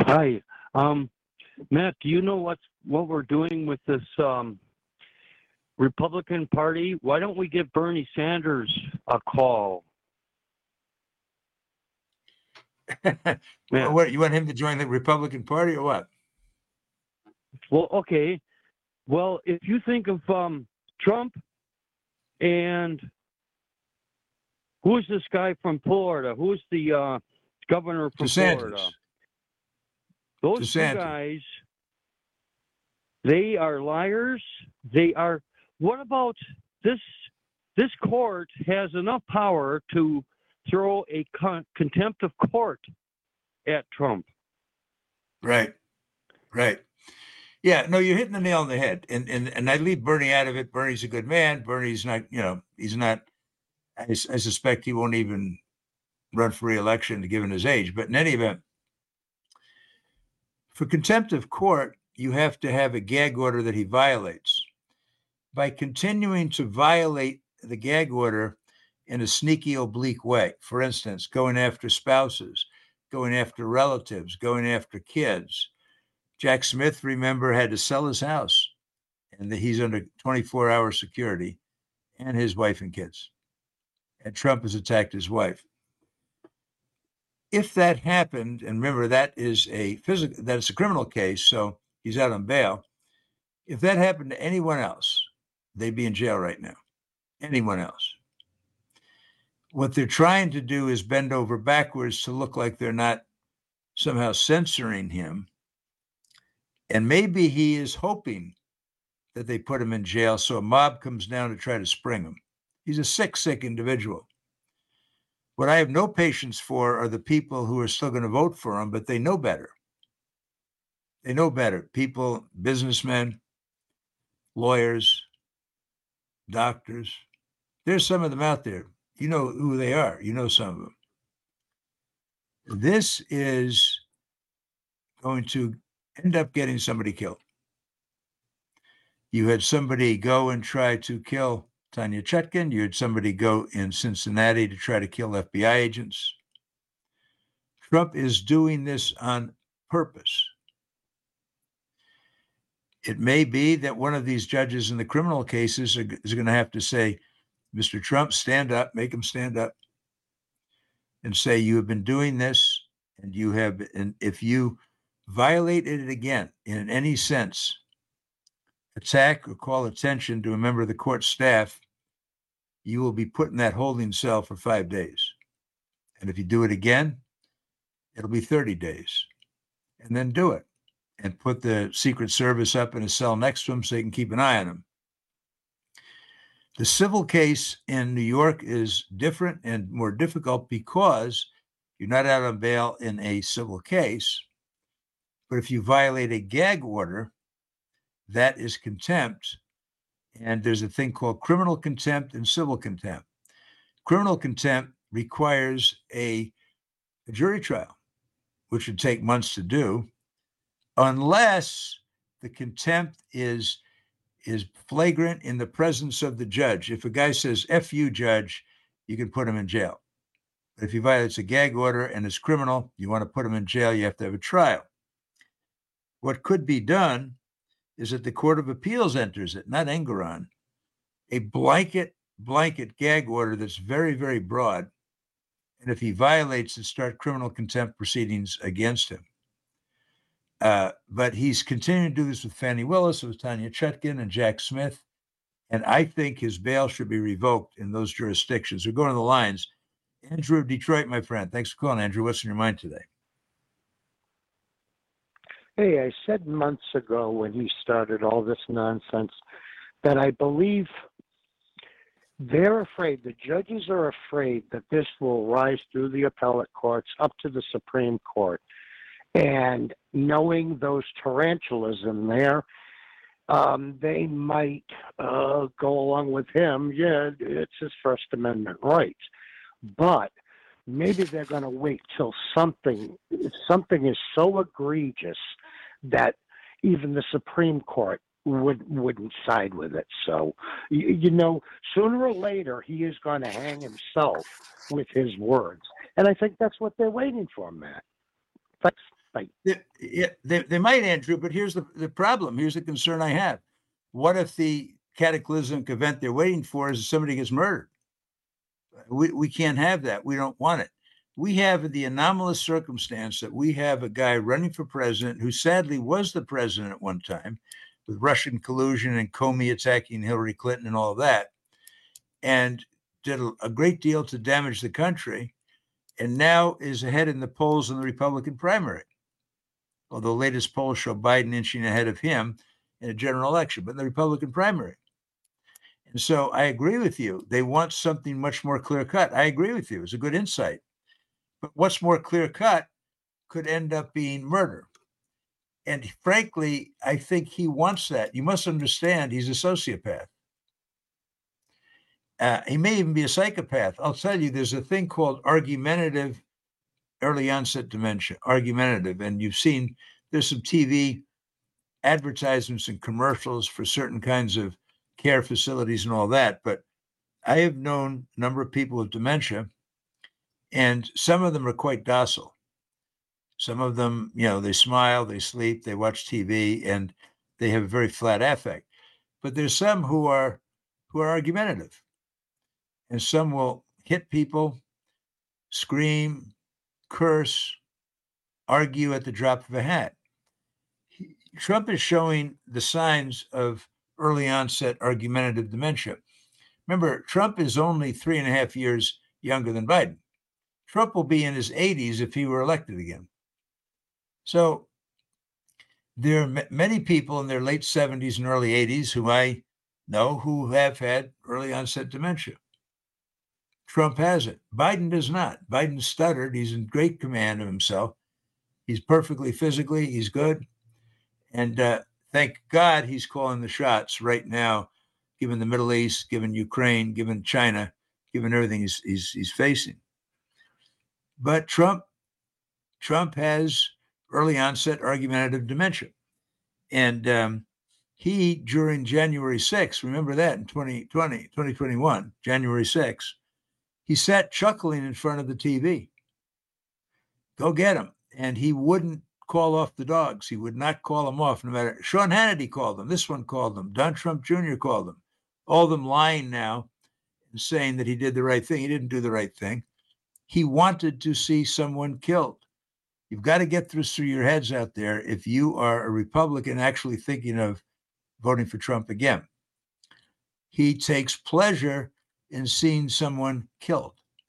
Hi. Matt, do you know what we're doing with this Republican Party, why don't we give Bernie Sanders a call? What, you want him to join the Republican Party or what? Well, okay. Well, if you think of Trump and who's this guy from Florida? Who's the governor from DeSantis. Florida? Those DeSantis. two guys, they are liars. They are. What about this? This court has enough power to throw a contempt of court at Trump. Right. Yeah, no, you're hitting the nail on the head. And I leave Bernie out of it. Bernie's a good man. Bernie's not, he's not, I suspect he won't even run for re-election given his age. But in any event, for contempt of court, you have to have a gag order that he violates. By continuing to violate the gag order in a sneaky, oblique way, for instance, going after spouses, going after relatives, going after kids. Jack Smith, remember, had to sell his house, and he's under 24-hour security, and his wife and kids. And Trump has attacked his wife. If that happened, and remember that is a criminal case, so he's out on bail. If that happened to anyone else, they'd be in jail right now. Anyone else. What they're trying to do is bend over backwards to look like they're not somehow censoring him. And maybe he is hoping that they put him in jail so a mob comes down to try to spring him. He's a sick individual. What I have no patience for are the people who are still going to vote for him, but they know better. They know better. People, businessmen, lawyers, doctors. There's some of them out there. You know who they are. You know some of them. This is going to end up getting somebody killed. You had somebody go and try to kill Tanya Chutkan. You had somebody go in Cincinnati to try to kill FBI agents. Trump is doing this on purpose. It may be that one of these judges in the criminal cases is going to have to say, Mr. Trump, stand up, make him stand up, and say, you have been doing this, and you have, and if you violate it again in any sense, attack or call attention to a member of the court staff, you will be put in that holding cell for 5 days. And if you do it again, it'll be 30 days. And then do it. And put the Secret Service up in a cell next to him so they can keep an eye on him. The civil case in New York is different and more difficult because you're not out on bail in a civil case. But if you violate a gag order, that is contempt. And there's a thing called criminal contempt and civil contempt. Criminal contempt requires a jury trial, which would take months to do, unless the contempt is flagrant in the presence of the judge. If a guy says, F you, judge, you can put him in jail. But if he violates a gag order and is criminal, you want to put him in jail, you have to have a trial. What could be done is that the Court of Appeals enters it, not Engoron, a blanket gag order that's very, very broad. And if he violates it, start criminal contempt proceedings against him. But he's continuing to do this with Fannie Willis, with Tanya Chutkan and Jack Smith. And I think his bail should be revoked in those jurisdictions. We're going to the lines. Andrew of Detroit, my friend. Thanks for calling, Andrew. What's in your mind today? Hey, I said months ago when he started all this nonsense that I believe they're afraid, the judges are afraid that this will rise through the appellate courts up to the Supreme Court. And knowing those tarantulas in there, they might go along with him. Yeah, it's his First Amendment rights. But maybe they're going to wait till something is so egregious that even the Supreme Court wouldn't side with it. So, sooner or later, he is going to hang himself with his words. And I think that's what they're waiting for, Matt. Thanks. Yeah, they might, Andrew, but here's the problem. Here's the concern I have. What if the cataclysmic event they're waiting for is somebody gets murdered. We can't have that. We don't want it. We have the anomalous circumstance that we have a guy running for president who sadly was the president at one time, with Russian collusion and Comey attacking Hillary Clinton and all of that, and did a great deal to damage the country, and now is ahead in the polls in the Republican primary. Although latest polls show Biden inching ahead of him in a general election, but in the Republican primary. And so I agree with you. They want something much more clear-cut. I agree with you. It's a good insight. But what's more clear-cut could end up being murder. And frankly, I think he wants that. You must understand he's a sociopath. He may even be a psychopath. I'll tell you, there's a thing called argumentative early onset dementia, argumentative. And you've seen there's some TV advertisements and commercials for certain kinds of care facilities and all that. But I have known a number of people with dementia, and some of them are quite docile. Some of them, they smile, they sleep, they watch TV, and they have a very flat affect. But there's some who are argumentative, and some will hit people, scream, curse, argue at the drop of a hat. Trump is showing the signs of early onset argumentative dementia. Remember, Trump is only 3.5 years younger than Biden. Trump will be in his 80s if he were elected again. So there are many people in their late 70s and early 80s who I know who have had early onset dementia. Trump has it. Biden does not. Biden stuttered. He's in great command of himself. He's perfectly physically. He's good. And thank God he's calling the shots right now, given the Middle East, given Ukraine, given China, given everything he's facing. But Trump has early onset argumentative dementia. And he, during January 6th, remember that in 2021, January 6th, he sat chuckling in front of the TV. Go get him. And he wouldn't call off the dogs. He would not call them off, no matter. Sean Hannity called them. This one called them. Don Trump Jr. called them. All of them lying now and saying that he did the right thing. He didn't do the right thing. He wanted to see someone killed. You've got to get this through your heads out there if you are a Republican actually thinking of voting for Trump again. He takes pleasure in seeing someone killed.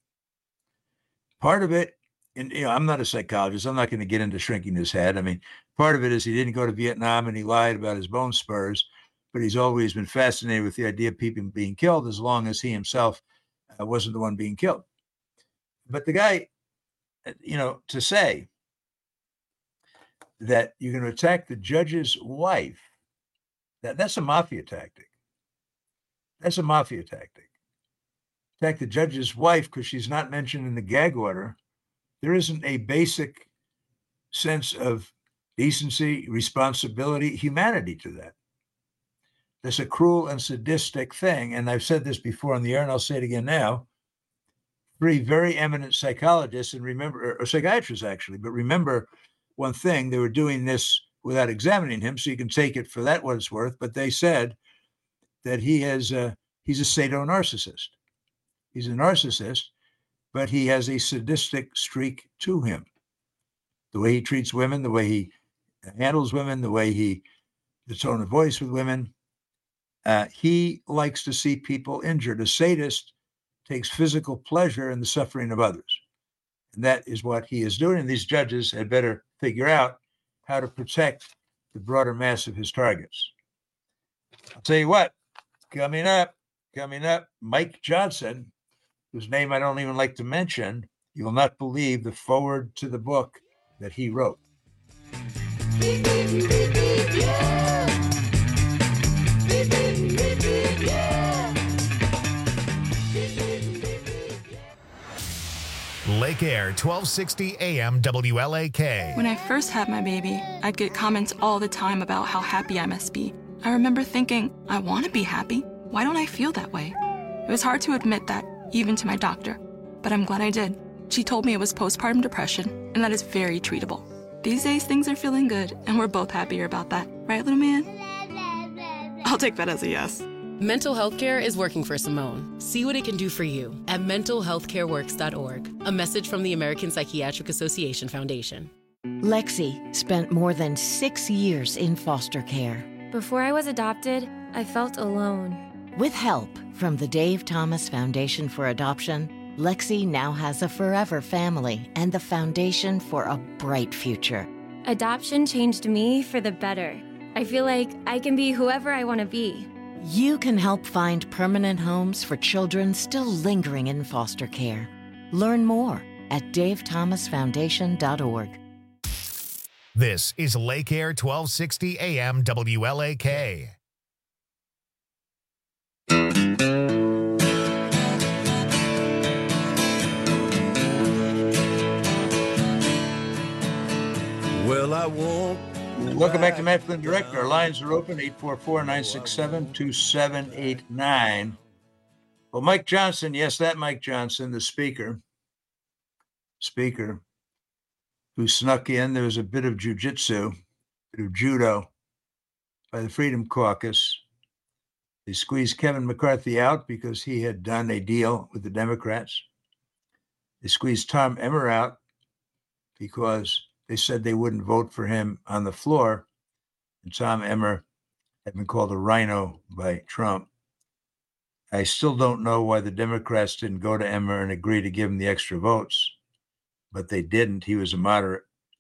Part of it, and I'm not a psychologist. I'm not going to get into shrinking his head. I mean, part of it is he didn't go to Vietnam and he lied about his bone spurs, but he's always been fascinated with the idea of people being killed as long as he himself wasn't the one being killed. But the guy, to say that you're going to attack the judge's wife, that's a mafia tactic. That's a mafia tactic. Attack the judge's wife because she's not mentioned in the gag order. There isn't a basic sense of decency, responsibility, humanity to that. That's a cruel and sadistic thing. And I've said this before on the air, and I'll say it again now. 3 very eminent psychologists, and remember, or psychiatrists actually, but remember one thing, they were doing this without examining him, so you can take it for that what it's worth, but they said that he's a sadonarcissist. He's a narcissist, but he has a sadistic streak to him. The way he treats women, the way he handles women, the tone of voice with women. He likes to see people injured. A sadist takes physical pleasure in the suffering of others. And that is what he is doing. And these judges had better figure out how to protect the broader mass of his targets. I'll tell you what, coming up, Mike Johnson, whose name I don't even like to mention, you will not believe the foreword to the book that he wrote. Lake Air 1260 AM WLAK. When I first had my baby, I'd get comments all the time about how happy I must be. I remember thinking, I want to be happy. Why don't I feel that way? It was hard to admit that, even to my doctor. But I'm glad I did. She told me it was postpartum depression, and that is very treatable. These days, things are feeling good, and we're both happier about that. Right, little man? I'll take that as a yes. Mental health care is working for Simone. See what it can do for you at mentalhealthcareworks.org. A message from the American Psychiatric Association Foundation. Lexi spent more than 6 years in foster care. Before I was adopted, I felt alone. With help from the Dave Thomas Foundation for Adoption, Lexi now has a forever family and the foundation for a bright future. Adoption changed me for the better. I feel like I can be whoever I want to be. You can help find permanent homes for children still lingering in foster care. Learn more at davethomasfoundation.org. This is Lake Air 1260 AM WLAK. Well, I won't. Welcome back to Matt Flynn Direct. Our lines are open, 844-967-2789. Well, Mike Johnson, yes, that Mike Johnson, the speaker, who snuck in. There was a bit of jiu-jitsu, bit of judo by the Freedom Caucus. They squeezed Kevin McCarthy out because he had done a deal with the Democrats. They squeezed Tom Emmer out because they said they wouldn't vote for him on the floor. And Tom Emmer had been called a rhino by Trump. I still don't know why the Democrats didn't go to Emmer and agree to give him the extra votes, but they didn't. He was a moderate.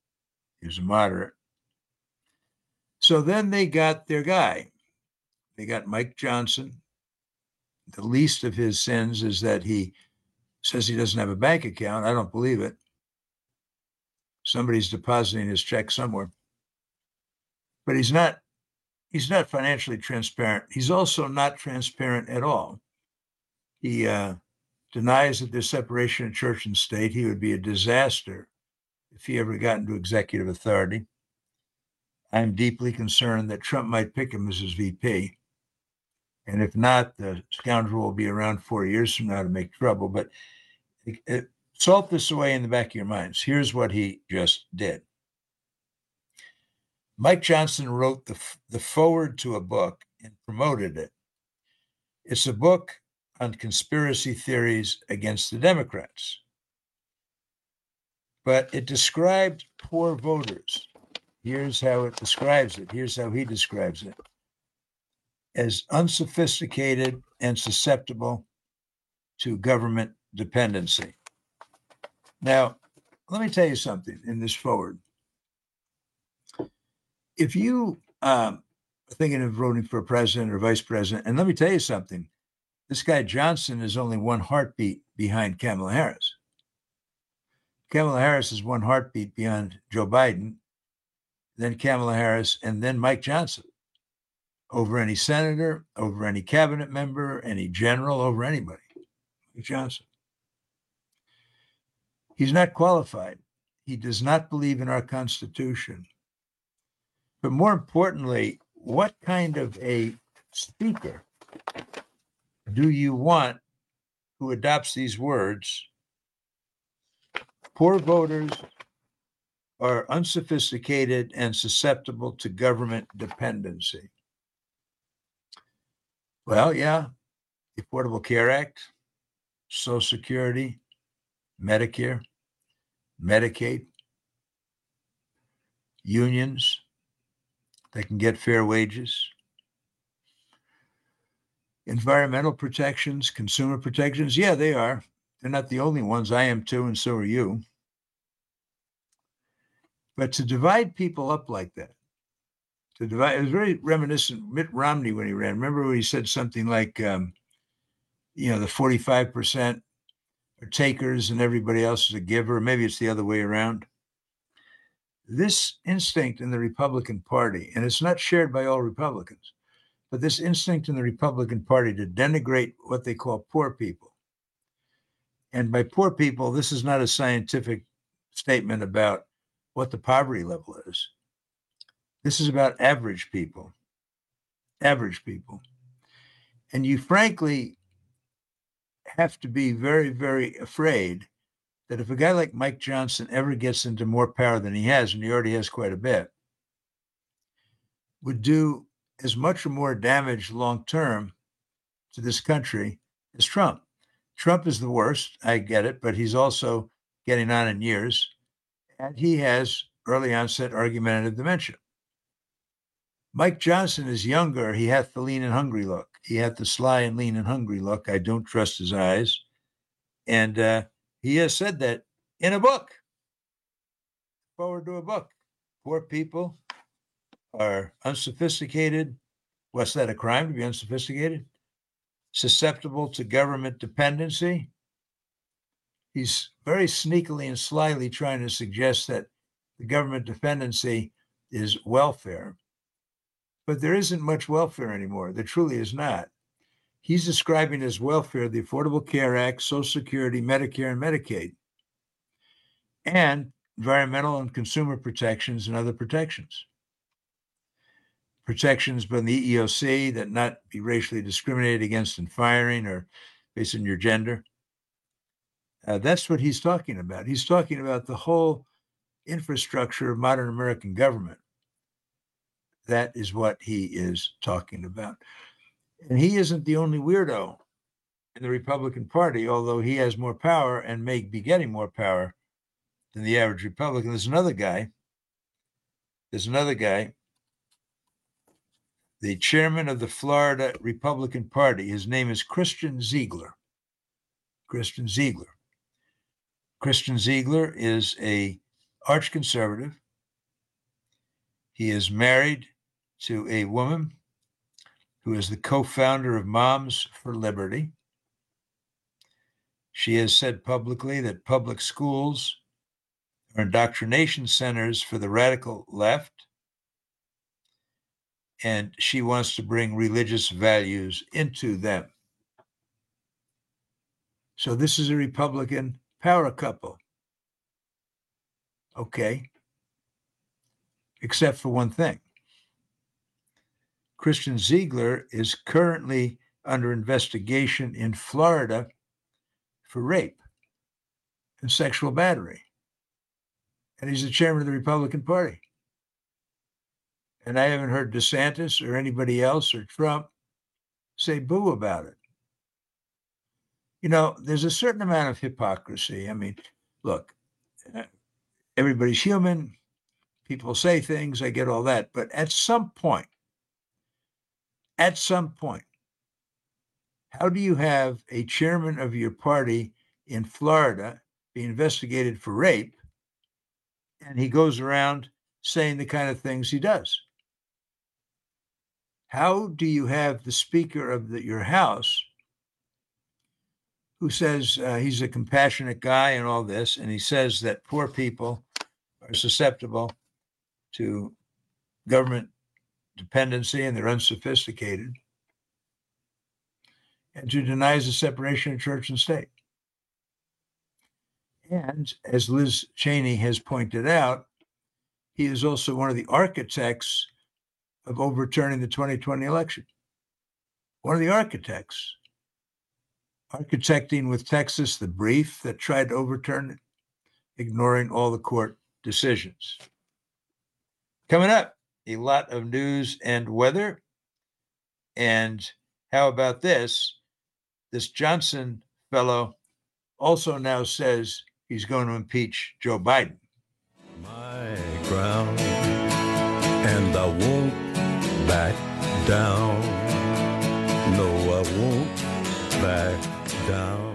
So then they got their guy. They got Mike Johnson. The least of his sins is that he says he doesn't have a bank account. I don't believe it. Somebody's depositing his check somewhere. But he's not financially transparent. He's also not transparent at all. He denies that there's separation of church and state. He would be a disaster if he ever got into executive authority. I'm deeply concerned that Trump might pick him as his VP. And if not, the scoundrel will be around 4 years from now to make trouble. But salt this away in the back of your minds. Here's what he just did. Mike Johnson wrote the foreword to a book and promoted it. It's a book on conspiracy theories against the Democrats. But it described poor voters. Here's how it describes it. Here's how he describes it. As unsophisticated and susceptible to government dependency. Now, let me tell you something in this forward. If you are thinking of voting for a president or vice president, and let me tell you something, this guy Johnson is only one heartbeat behind Kamala Harris. Kamala Harris is one heartbeat behind Joe Biden, then Kamala Harris, and then Mike Johnson. Over any senator, over any cabinet member, any general, over anybody. Mike Johnson. He's not qualified. He does not believe in our Constitution. But more importantly, what kind of a speaker do you want who adopts these words? Poor voters are unsophisticated and susceptible to government dependency. Well, yeah, the Affordable Care Act, Social Security, Medicare, Medicaid, unions that can get fair wages, environmental protections, consumer protections. Yeah, they are. They're not the only ones. I am too, and so are you. But to divide people up like that, it was very reminiscent of Mitt Romney when he ran. Remember when he said something like, the 45% are takers and everybody else is a giver. Maybe it's the other way around. This instinct in the Republican Party, and it's not shared by all Republicans, but this instinct in the Republican Party to denigrate what they call poor people. And by poor people, this is not a scientific statement about what the poverty level is. This is about average people. Average people. And you frankly have to be very, very afraid that if a guy like Mike Johnson ever gets into more power than he has, and he already has quite a bit, would do as much or more damage long-term to this country as Trump. Trump is the worst, I get it, but he's also getting on in years, and he has early onset argumentative dementia. Mike Johnson is younger. He hath the lean and hungry look. He hath the sly and lean and hungry look. I don't trust his eyes. And he has said that in a book. Forward to a book. Poor people are unsophisticated. What's that, a crime to be unsophisticated? Susceptible to government dependency. He's very sneakily and slyly trying to suggest that the government dependency is welfare. But there isn't much welfare anymore. There truly is not. He's describing as welfare the Affordable Care Act, Social Security, Medicare, and Medicaid, and environmental and consumer protections and other protections. Protections by the EEOC that not be racially discriminated against in firing or based on your gender. That's what he's talking about. He's talking about the whole infrastructure of modern American government. That is what he is talking about. And he isn't the only weirdo in the Republican Party, although he has more power and may be getting more power than the average Republican. There's another guy, the chairman of the Florida Republican Party. His name is Christian Ziegler. Christian Ziegler is a arch conservative. He is married to a woman who is the co-founder of Moms for Liberty. She has said publicly that public schools are indoctrination centers for the radical left, and she wants to bring religious values into them. So this is a Republican power couple. Okay. Except for one thing. Christian Ziegler is currently under investigation in Florida for rape and sexual battery. And he's the chairman of the Republican Party. And I haven't heard DeSantis or anybody else or Trump say boo about it. You know, there's a certain amount of hypocrisy. I mean, look, everybody's human. People say things, I get all that. But at some point, how do you have a chairman of your party in Florida be investigated for rape, and he goes around saying the kind of things he does? How do you have the Speaker of your House, who says he's a compassionate guy and all this, and he says that poor people are susceptible to government dependency and they're unsophisticated, and who denies the separation of church and state? And as Liz Cheney has pointed out, he is also one of the architects of overturning the 2020 election. One of the architects, architecting with Texas the brief that tried to overturn it, ignoring all the court decisions. Coming up, a lot of news and weather. And how about this? This Johnson fellow also now says he's going to impeach Joe Biden. My ground, and I won't back down. No, I won't back down.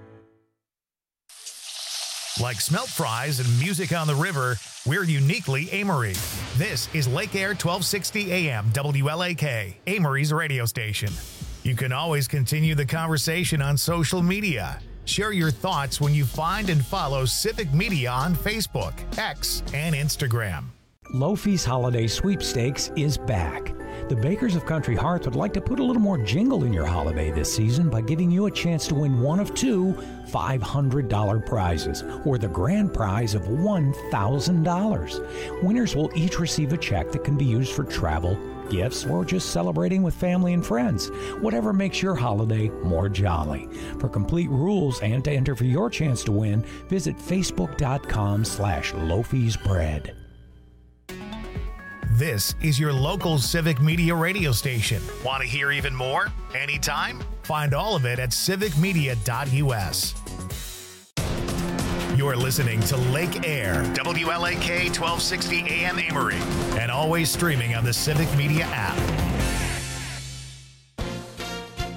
Like smelt fries and music on the river, we're uniquely Amory. This is Lake Air 1260 AM WLAK, Amory's radio station. You can always continue the conversation on social media. Share your thoughts when you find and follow Civic Media on Facebook, X, and Instagram. Lofi's Holiday Sweepstakes is back. The Bakers of Country Hearts would like to put a little more jingle in your holiday this season by giving you a chance to win one of two $500 prizes, or the grand prize of $1,000. Winners will each receive a check that can be used for travel, gifts, or just celebrating with family and friends. Whatever makes your holiday more jolly. For complete rules and to enter for your chance to win, visit facebook.com/Lofi'sBread. This is your local Civic Media radio station. Want to hear even more? Anytime? Find all of it at civicmedia.us. You're listening to Lake Air, WLAK 1260 AM Amory, and always streaming on the Civic Media app.